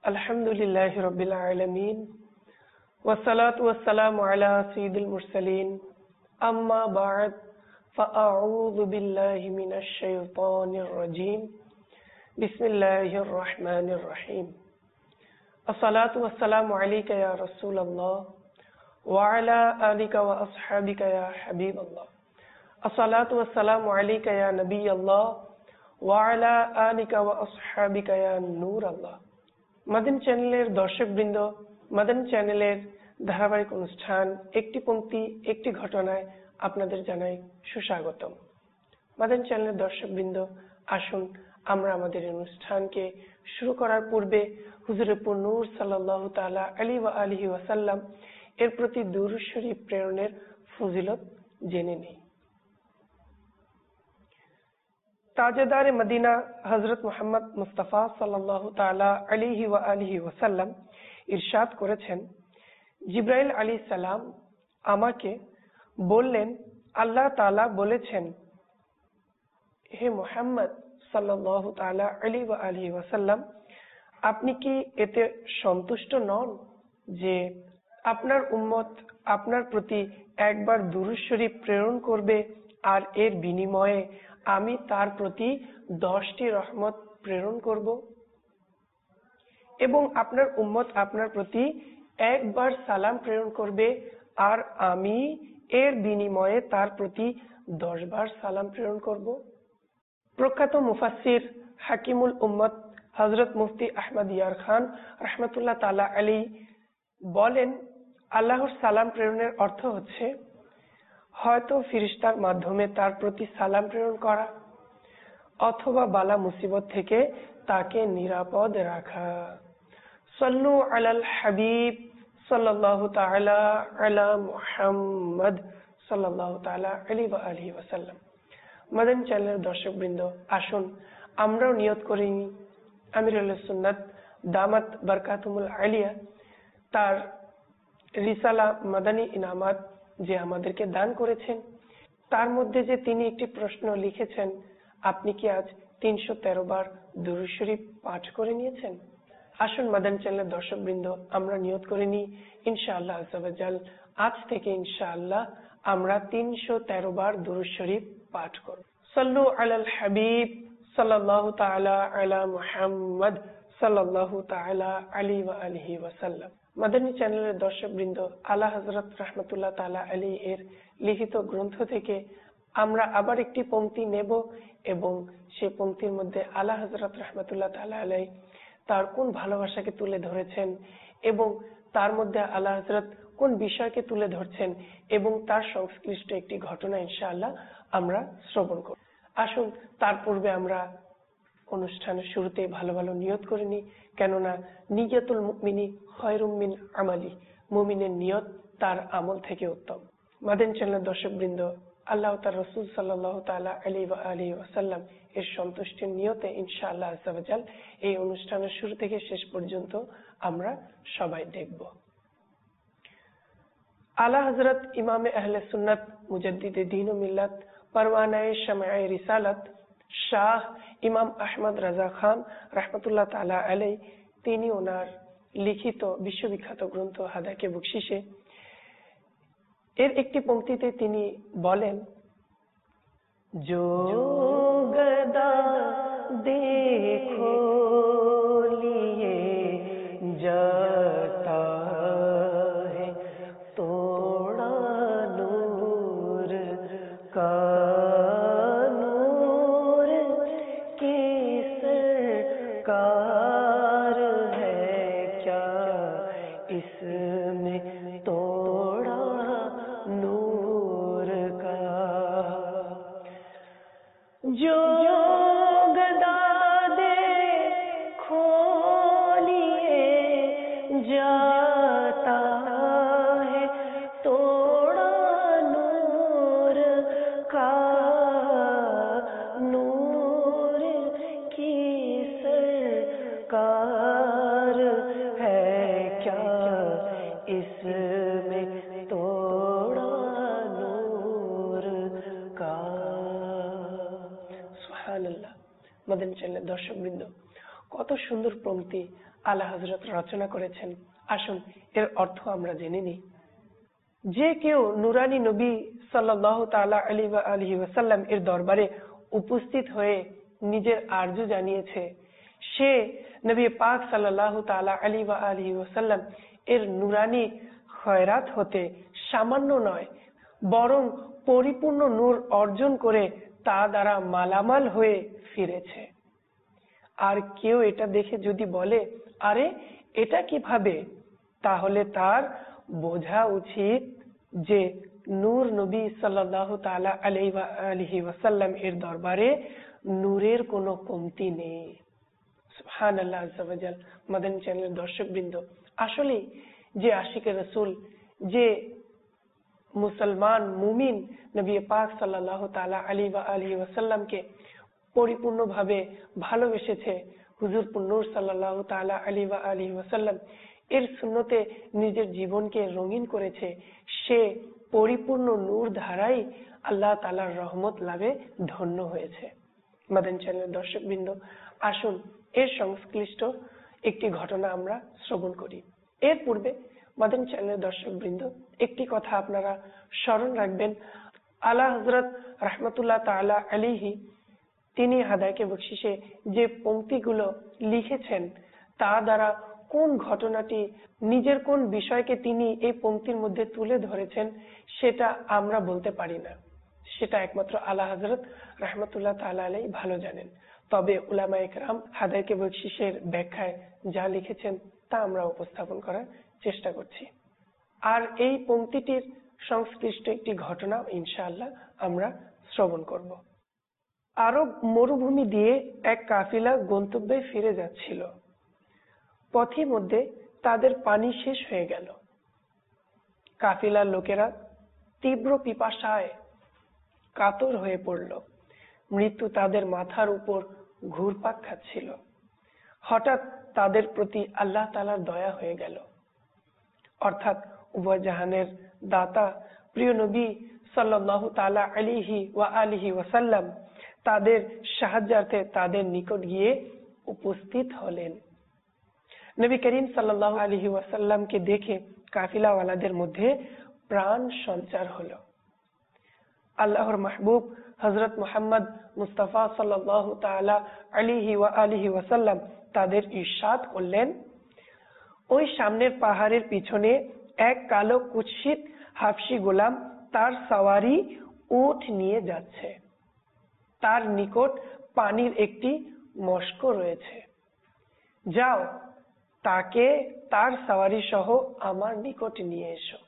अल्हम्दुलिल्लाहि रब्बिल आलमीन वस्सलातु वस्सलामु अला सय्यिदिल मुरसलीन अम्मा बअद फ़अऊज़ु बिल्लाहि मिनश शैतानिर रजीम बिस्मिल्लाहिर रहमानिर रहीम अस्सलातु वस्सलामु अलैका या रसूलल्लाह व अला आलिका व अस्हाबिका या हबीबल्लाह अस्सलातु वस्सलामु अलैका या नबियल्लाह व अला आलिका व अस्हाबिका या नूरल्लाह। মাদানী চ্যানেলের দর্শকবৃন্দ, মাদানী চ্যানেলের ধারাবাহিক অনুষ্ঠান একটি পংক্তি একটি ঘটনায় আপনাদের জানাই সুস্বাগতম। মাদানী চ্যানেলের দর্শকবৃন্দ, আসুন আমরা আমাদের অনুষ্ঠানকে শুরু করার পূর্বে হুজুরে নূর সাল্লাল্লাহু তাআলা আলাইহি ওয়া আলিহি ওয়াসাল্লাম এর প্রতি দুরূদ শরীফ প্রেরণের ফজিলত জেনে নিই। ताजेदार मदीना हजरत मोहम्मद मुस्तफा सल्लल्लाहु ताला अलैहि व आलिहि वसल्लम इरशाद करेছেন, জিবরাইল আলাইহিস সালাম আমাকে বললেন, আল্লাহ তাআলা বলেছেন, হে মুহাম্মদ সাল্লাল্লাহু তাআলা আলাইহি ওয়া আলিহি ওয়াসাল্লাম, আপনি কি এতে সন্তুষ্ট নন যে আপনার উম্মত আপনার প্রতি একবার দুরূদ শরীফ প্রেরণ করবে আর এর বিনিময়ে আমি তার প্রতি 10টি রহমত প্রেরণ করব এবং আপনার উম্মত আপনার প্রতি একবার সালাম প্রেরণ করবে আর আমি এর বিনিময়ে তার প্রতি 10 বার সালাম প্রেরণ করব। প্রখ্যাত মুফাসসির হাকিমুল উম্মত হযরত মুফতি আহমদ ইয়ার খান রাহমাতুল্লাহ তাআলা আলাইহি বলেন, আল্লাহর সালাম প্রেরণের অর্থ হচ্ছে হয়তো ফেরেশতার মাধ্যমে তার প্রতি সালাম প্রেরণ করা অথবা বালা মুসিবত থেকে তাকে নিরাপদ রাখা। সাল্লু আলাল হাবিব সাল্লাল্লাহু তাআলা আলা মুহাম্মদ সাল্লাল্লাহু তাআলা আলাইহি ওয়া আলিহি ওয়াসাল্লাম। মাদানী চ্যানেলের দর্শকবৃন্দ, আসুন আমরাও নিয়ত করি আমিরুল সুন্নাত দামাত বারকাতুহুল আলিয়া তার রিসালা মাদানী ইনামাত যে আমাদেরকে দান করেছেন, তার মধ্যে যে তিনি একটি প্রশ্ন লিখেছেন, আপনি কি আজ 313 বার দুরূদ শরীফ পাঠ করে নিয়েছেন? আসুন মাদানী চ্যানেলের দর্শকবৃন্দ, আমরা নিয়ত করে নিই ইনশাআল্লাহ আযজা ওয়া জাল আজ থেকে ইনশাআল্লাহ আমরা 313 বার দুরূদ শরীফ পাঠ করব। সাল্লু আলাল হাবিব সাল্লাল্লাহু তাআলা আলা মুহাম্মদ সাল্লাল্লাহু তাআলা আলাইহি ওয়া আলিহি ওয়াসাল্লাম। মাদানী চ্যানেলের দর্শকবৃন্দ, আলা হযরত রাহমাতুল্লাহ তাআলা আলাইহি এর লিখিত গ্রন্থ থেকে আমরা আবার একটি পংক্তি নেব এবং সেই পংক্তির মধ্যে আলা হযরত রাহমাতুল্লাহ তাআলা আলাইহি তার কোন ভালোবাসাকে তুলে ধরেছেন এবং তার মধ্যে আলা হযরত কোন বিষয়কে তুলে ধরছেন এবং তার সংশ্লিষ্ট একটি ঘটনা ইনশাআল্লাহ আমরা শ্রবণ করব। আসুন তার পূর্বে আমরা অনুষ্ঠানের শুরুতে ভালো ভালো নিয়ত করে নিই, কেননা নিয়াতুল মুমিনি খায়রুম মিন আমালি, মুমিনের নিয়ত তার আমল থেকে উত্তম। মাদানী চ্যানেলের দর্শকবৃন্দ, আল্লাহ তার রাসূল সাল্লাল্লাহু তাআলা আলাইহি ওয়া আলিহি ওয়াসাল্লাম এর সন্তুষ্টির নিয়তে ইনশাআল্লাহ আযজা ওয়া জাল এই অনুষ্ঠানের শুরু থেকে শেষ পর্যন্ত আমরা সবাই দেখব। আলা হযরত ইমামে আহলে সুন্নাত মুজাদ্দিদে দ্বীন ও মিল্লাত পরওয়ানায়ে শামআয়ে রিসালাত শাহ ইমাম আহমদ রাজা খান রাহমাতুল্লাহ তাআলা আলাইহি তিনি ওনার লিখিত বিশ্ববিখ্যাত গ্রন্থ হাদাকে বকশিশে এর একটি পংক্তিতে তিনি বলেন, जो गदा देखो लिए जाता है तोड़ा नूर का नूर की सरकार है क्या इसमें तोड़ा नूर का। जो गदा देखो लिए जाता है तोड़ा नूर का नूर की सरकार है क्या इसमें तोड़ा नूर का। সুবহানাল্লাহ। মাদানী চ্যানেলের দর্শকবৃন্দ, কত সুন্দর পংক্তি আলা হযরত রচনা করেছেন। আসুন এর অর্থ আমরা জেনে নিই। যে কেউ নুরানি নবী সাল্লাল্লাহু তাআলা আলাইহি ওয়াসাল্লাম এর দরবারে উপস্থিত হয়ে নিজের আরজু জানিয়েছে, সে নবী পাক সাল্লাল্লাহু তাআলা আলাইহি ওয়াসাল্লাম এর নুরানি খয়রাত হতে সামান্য নয়, বরং পরিপূর্ণ নূর অর্জন করে তা দ্বারা মালামাল হয়ে ফিরেছে। আর কেউ এটা দেখে যদি বলে, আরে এটা কিভাবে, তাহলে তার বোঝা উচিত যে নূর নবী সাল্লাল্লাহু তাআলা আলাইহি ওয়াসাল্লাম এর দরবারে নূরের কোনো কমতি নেই। সুবহানাল্লাহ আযজা ওয়া জাল। মাদানী চ্যানেলের দর্শকবৃন্দ, আসলে যে আশিকে রাসূল, যে মুসলমান মুমিন নবী পাক সাল্লাল্লাহু তাআলা আলাইহি ওয়াসাল্লামকে পরিপূর্ণভাবে ভালোবেসেছে, হুজুরপুর নূর সাল্লাল্লাহু তাআলা আলাইহি ওয়াসাল্লাম এর সুন্নতে নিজের জীবনকে রঙিন করেছে, সে পরিপূর্ণ নূর ধারাই আল্লাহ তাআলার রহমত লাভে ধন্য হয়েছে। মাদানী চ্যানেলের দর্শকবৃন্দ, আসুন এর সংশ্লিষ্ট একটি ঘটনা আমরা শ্রবণ করি। এর পূর্বে মাদানী চ্যানেলের দর্শকবৃন্দ, একটি কথা আপনারা স্মরণ রাখবেন। আলা হযরত রাহমাতুল্লাহ তাআলা আলাইহি তিনি হাদায়াকে বখশিশে যে পংক্তিগুলো লিখেছেন, তা দ্বারা কোন ঘটনাটি, নিজের কোন বিষয়কে তিনি এই পংক্তির মধ্যে তুলে ধরেছেন সেটা আমরা বলতে পারি না, সেটা একমাত্র আলা হযরত রাহমাতুল্লাহ তাআলা আলাইহি ভালো জানেন। তবে উলামায়ে কেরাম হাদায়াকে বখশিশের ব্যাখ্যায় যা লিখেছেন তা আমরা উপস্থাপন করার চেষ্টা করছি। আর এই পংক্তিটির সংশ্লিষ্ট একটি ঘটনা ইনশাআল্লাহ আমরা শ্রবণ করব। আরব মরুভূমি দিয়ে এক কাফিলা গন্তব্যে ফিরে যাচ্ছিল। পথে মধ্যে তাদের পানি শেষ হয়ে গেল। কাফিলার লোকেরা তীব্র পিপাসায় কাতর হয়ে পড়ল। মৃত্যু তাদের মাথার উপর ঘুরপাক খাচ্ছিল। হঠাৎ তাদের প্রতি আল্লাহ তাআলার দয়া হয়ে গেল, অর্থাৎ উভয় জাহানের দাতা প্রিয় নবী সাল্লাল্লাহু তাআলা আলাইহি ওয়াসাল্লাম তাদের সাহায্যার্থে তাদের নিকট গিয়ে উপস্থিত হলেন। নবী করিম সাল্লাল্লাহু আলাইহি ওয়াসাল্লামকে দেখে কাফিলাওয়ালাদের মধ্যে প্রাণ সঞ্চার হলো। আল্লাহর মাহবুব হযরত মুহাম্মদ মুস্তাফা সাল্লাল্লাহু তাআলা আলাইহি ওয়াসাল্লাম তাদের ইরশাদ করলেন, ওই সামনের পাহাড়ের পিছনে এক কালো কুৎসিত হাবশী গোলাম তার সওয়ারি উট নিয়ে যাচ্ছে। তার নিকট পানির একটি মশক রয়েছে। যাও, তাকে তার সওয়ারি সহ আমার নিকট নিয়ে এসো।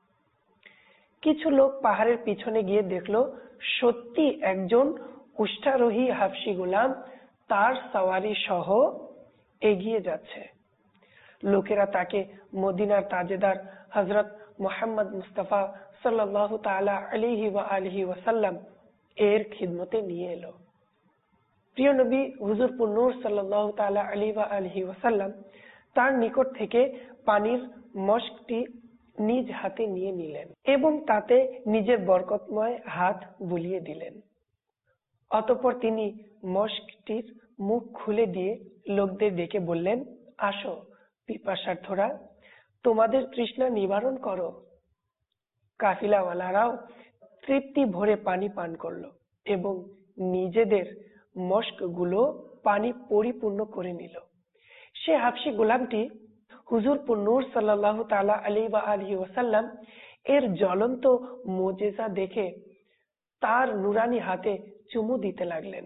কিছু লোক পাহাড়ের পিছনে গিয়ে দেখলো সত্যি একজন উষ্ট্রারোহী হাবশী গোলাম তার সওয়ারি সহ এগিয়ে যাচ্ছে। লোকেরা তাকে মদিনার তাজেদার হযরত মুহাম্মদ মুস্তাফা সাল্লাল্লাহু তাআলা আলাইহি ওয়াসাল্লাম এর খিদমতে নিয়ে এলো। প্রিয় নবী হুজুরপুর নূর সাল্লাল্লাহু তাআলা আলাইহি ওয়াসাল্লাম তার নিকট থেকে পানির মশকটি নিজ হাতে নিয়ে নিলেন এবং তাতে নিজের বরকতময় হাত বুলিয়ে দিলেন। অতঃপর তিনি মশকটির মুখ খুলে দিয়ে লোকদের ডেকে বললেন, আসো পিপাসার্থরা, তোমাদের তৃষ্ণা নিবারণ করো। কাফিলাওয়ালারাও তৃপ্তি ভরে পানি পান করলো এবং নিজেদের মশকগুলো পানি পরিপূর্ণ করে নিল। সে হাবশী গোলামটি হুজুরপুর নূর সাল্লাল্লাহু তাআলা আলাইহি ওয়াসাল্লাম এর জ্বলন্ত মুজিজা দেখে তার নুরানি হাতে চুমু দিতে লাগলেন।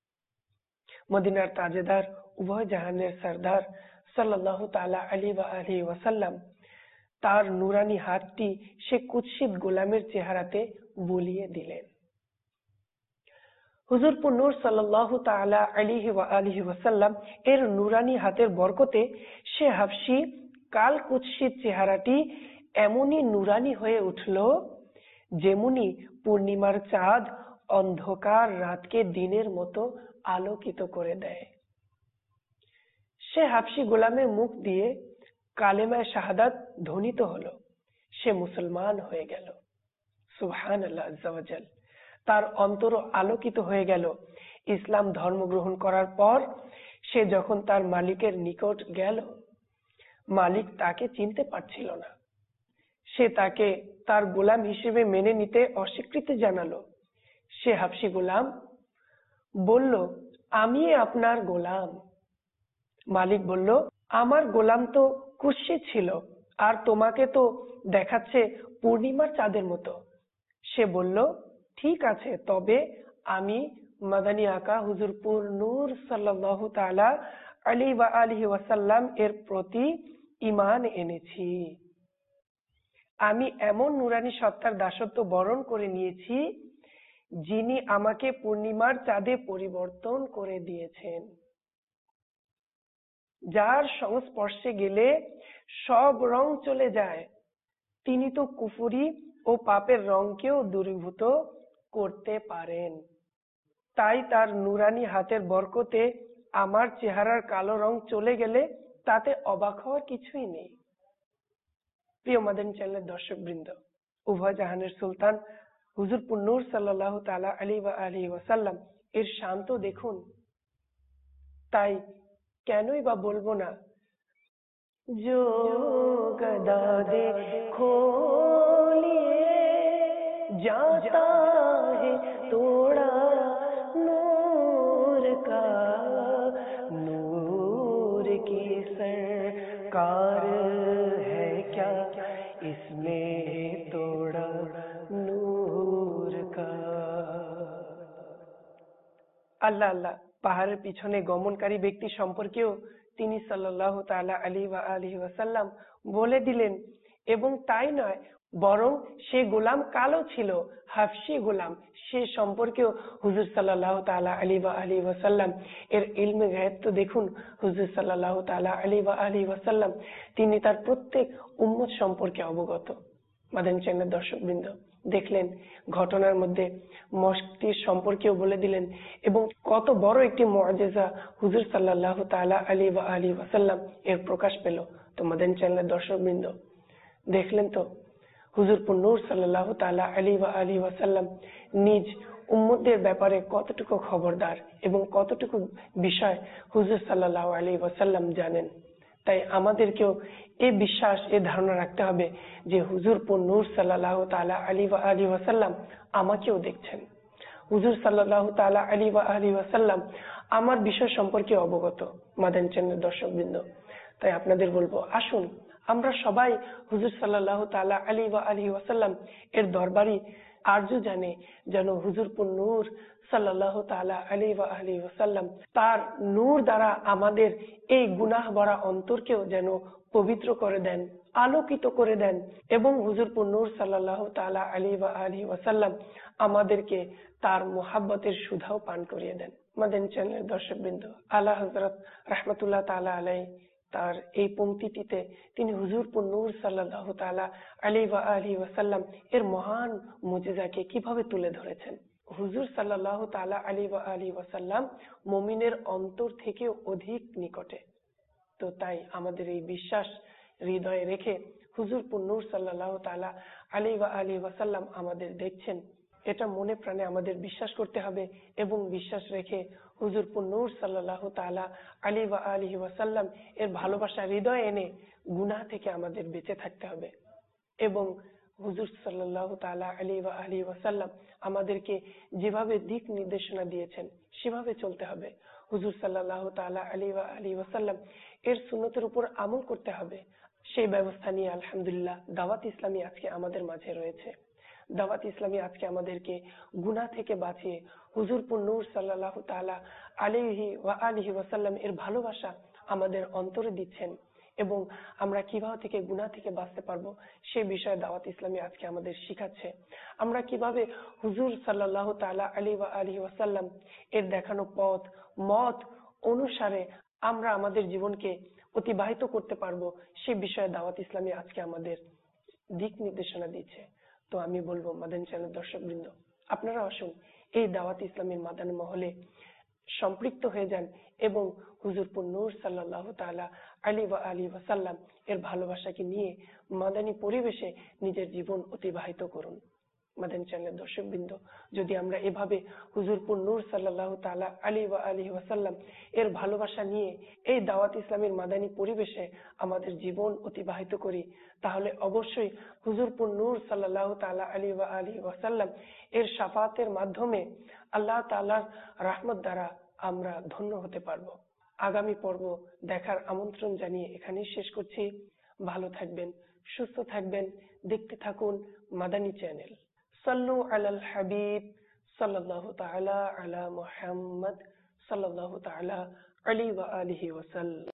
মদিনার তাজেদার উভয় জাহানের সরদার সাল্লাল্লাহু তাআলা আলাইহি ওয়াসাল্লাম তার নুরানি হাতটি সে কুৎসিত গোলামের চেহারাতে বুলিয়ে দিলেন। হুজুরপুর নূর সাল্লাল্লাহু তাআলা আলাইহি ওয়াসাল্লাম এর নুরানি হাতের বরকতে সে হাবশী কাল কুৎসিত চেহারাটি এমনই নুরানি হয়ে উঠল যেমনি পূর্ণিমার চাঁদ অন্ধকার রাতকে দিনের মতো আলোকিত করে দেয়। সে হাবশী গোলামের মুখ দিয়ে কালেমায়ে শাহাদাত ধ্বনিত হলো। সে মুসলমান হয়ে গেল। সুবহানাল্লাহ আযজা ওয়া জাল। তার অন্তর আলোকিত হয়ে গেল। ইসলাম ধর্ম গ্রহণ করার পর সে যখন তার মালিকের নিকট গেল, মালিক তাকে চিনতে পারছিল না। সে তাকে তার গোলাম হিসেবে মেনে নিতে অস্বীকৃতি জানালো। সে হাবশী গোলাম বলল, আমি আপনার গোলাম। মালিক বলল, আমার গোলাম তো কুৎসিত ছিল, আর তোমাকে তো দেখাচ্ছে পূর্ণিমার চাঁদের মতো। সে বলল, ঠিক আছে, তবে আমি মাদানী আকা হুজুরপুর নূর সাল্লাল্লাহু তাআলা আলাইহি ওয়াসাল্লাম এর প্রতি ঈমান এনেছি। আমি এমন নুরানি সত্তার দাসত্ব বরণ করে নিয়েছি যিনি আমাকে পূর্ণিমার চাঁদে পরিবর্তন করে দিয়েছেন, যার সংস্পর্শে গেলে সব রং চলে যায়। তিনি তো কুফরি ও পাপের রংকেও দূরীভূত করতে পারেন। তাই তার নুরানি হাতের বরকতে আমার চেহারার কালো রং চলে গেলে তাতে অবাক হওয়ার কিছুই নেই। প্রিয় মাদানী চ্যানেলের দর্শক বৃন্দ, উভয় জাহানের সুলতান হুজুরপুর নূর সাল্লাল্লাহু তাআলা আলাইহি ওয়াসাল্লাম এর শান্ত দেখুন। তাই কেনই বা বলবো না, जो गदा देखो लिए जाता है तोड़ा नूर का, नूर की सरकार है क्या इसमें तोड़ा नूर का। আল্লাহ আল্লাহ, পাহাড়ের পিছনে গমনকারী ব্যক্তি সম্পর্কেও তিনি সাল্লাল্লাহু তাআলা আলাইহি ওয়াসাল্লাম বলে দিলেন। এবং তাই নয়, বরং সে গোলাম কালো ছিল, হাবশী গোলাম। সে সম্পর্কেও হুজুর সাল্লাল্লাহু তাআলা আলাইহি ওয়াসাল্লাম এর ইলমে গায়ব তো দেখুন। হুজুর সাল্লাল্লাহু তাআলা আলাইহি ওয়াসাল্লাম তিনি তার প্রত্যেক উম্মত সম্পর্কে অবগত। মাদানী চ্যানেলের দর্শকবৃন্দ, দেখলেন ঘটনার মধ্যে মশকটির সম্পর্কেও বলে দিলেন, এবং কত বড় একটি মুআজিজা হুজুর সাল্লাল্লাহু তাআলা আলাইহি ওয়াসাল্লাম এর প্রকাশ পেল। তো মাদানী চ্যানেলের দর্শকবৃন্দ, দেখলেন তো হুজুরপুর নূর সাল্লাল্লাহু তাআলা আলাইহি ওয়াসাল্লাম নিজ উম্মতের ব্যাপারে কতটুকু খবরদার এবং কতটুকু বিষয় হুজুর সাল্লাল্লাহু আলাইহি ওয়াসাল্লাম জানেন। তাই আমাদেরকেও এই বিশ্বাস, এই ধারণা রাখতে হবে যে হুজুরপুর নূর সাল্লাল্লাহু তাআলা আলাইহি ওয়াসাল্লাম আমাকেও দেখছেন। হুজুর সাল্লাল্লাহু তাআলা আলাইহি ওয়াসাল্লাম আমার বিষয় সম্পর্কে অবগত। মাদানী চ্যানেলের দর্শকবৃন্দ, তাই আপনাদের বলবো, আসুন আমরা সবাই হুজুর সাল্লাল্লাহু তাআলা আলাইহি ওয়াসাল্লাম এর দরবারি আরজু জানে যেন হুজুরপুর নূর সাল্লাল্লাহু তাআলা আলাইহি ওয়াসাল্লাম তার নূর দ্বারা আমাদের এই গুনাহ ভরা অন্তরকেও যেন পবিত্র করে দেন, আলোকিত করে দেন, এবং হুজুরপুর নূর সাল্লাল্লাহু তাআলা আলাইহি ওয়াসাল্লাম আমাদেরকে তার মুহাব্বতের সুধাও পান করিয়ে দেন। মাদানী চ্যানেলের দর্শকবৃন্দ, আলা হযরত রাহমাতুল্লাহ তাআলা আলাইহি তার এই পংক্তিটিতে তিনি হুজুরপুর নূর সাল্লাল্লাহু তাআলা আলাইহি ওয়াসাল্লাম এর মহান মুজিজাকে কিভাবে তুলে ধরেছেন। হুজুর সাল্লাল্লাহু তাআলা আলাইহি ওয়াসাল্লাম মুমিনের অন্তর থেকে অধিক নিকটে। তো তাই আমাদের এই বিশ্বাস হৃদয়ে রেখে হুজুরপুর নূর সাল্লাল্লাহু তাআলা আলাইহি ওয়াসাল্লাম আমাদের দেখছেন, এটা মনে প্রাণে আমাদের বিশ্বাস করতে হবে, এবং বিশ্বাস রেখে হুজুরপুর নূর সাল্লাল্লাহু তাআলা আলাইহি ওয়াসাল্লাম এর ভালোবাসা হৃদয়ে এনে গুনাহ থেকে আমাদের বেঁচে থাকতে হবে। এবং হুজুর সাল্লাল্লাহু তাআলা আলাইহি ওয়াসাল্লাম আমাদেরকে যেভাবে দিক নির্দেশনা দিয়েছেন সেভাবে চলতে হবে। হুজুর সাল্লাল্লাহু তাআলা আলাইহি ওয়াসাল্লাম এর সুন্নতের উপর আমল করতে হবে। সেই ব্যবস্থা নিয়ে আলহামদুলিল্লাহ দাওয়াত ইসলামী আজকে আমাদের মাঝে রয়েছে। দাওয়াত ইসলামী আজকে আমাদেরকে গুনাহ থেকে বাঁচিয়ে হুজুরপুর নূর সাল্লাল্লাহু তাআলা আলাইহি ওয়াসাল্লাম এর ভালোবাসা আমাদের অন্তরে দিচ্ছেন, এবং আমরা কিভাবে থেকে গুনাহ থেকে বাঁচতে পারবো সে বিষয়ে দাওয়াত ইসলামী আজকে আমাদের শিখাচ্ছে। আমরা কিভাবে হুজুর সাল্লাল্লাহু তাআলা আলাইহি ওয়াসাল্লাম এর দেখানো পথ মত অনুসারে আমরা আমাদের জীবনকে অতিবাহিত করতে পারবো সে বিষয়ে দাওয়াত ইসলামী আজকে আমাদের দিক নির্দেশনা দিচ্ছে। তো আমি বলবো মাদানী চ্যানেলের দর্শকবৃন্দ, আপনারা আসুন এই দাওয়াত ইসলামের মাদানী মহলে সম্পৃক্ত হয়ে যান এবং হুজুরপুর নূর সাল্লাল্লাহু তাআলা আলাইহি ওয়াসাল্লাম এর ভালোবাসাকে নিয়ে মাদানী পরিবেশে নিজের জীবন অতিবাহিত করুন। মাদানী চ্যানেলের দর্শক বৃন্দ, যদি আমরা এভাবে হুজুরপুর নূর সাল্লাল্লাহু তাআলা আলাইহি ওয়াসাল্লাম এর ভালোবাসা নিয়ে এই দাওয়াত ইসলামের মাদানী পরিবেশে আমাদের জীবন অতিবাহিত করি, তাহলে অবশ্যই হুজুরপুর নূর সাল্লাল্লাহু তাআলা আলাইহি ওয়াসাল্লাম এর শাফাতের মাধ্যমে আল্লাহ তাআলার রহমত দ্বারা আমরা ধন্য হতে পারবো। আগামী পর্ব দেখার আমন্ত্রণ জানিয়ে এখানেই শেষ করছি। ভালো থাকবেন, সুস্থ থাকবেন, দেখতে থাকুন মাদানী চ্যানেল। সাল্লু আলাল হাবিব সাল্লাল্লাহু তাআলা আলা মুহাম্মদ সাল্লাল্লাহু তাআলা আলাইহি ওয়া আলিহি ওয়াসাল্লাম।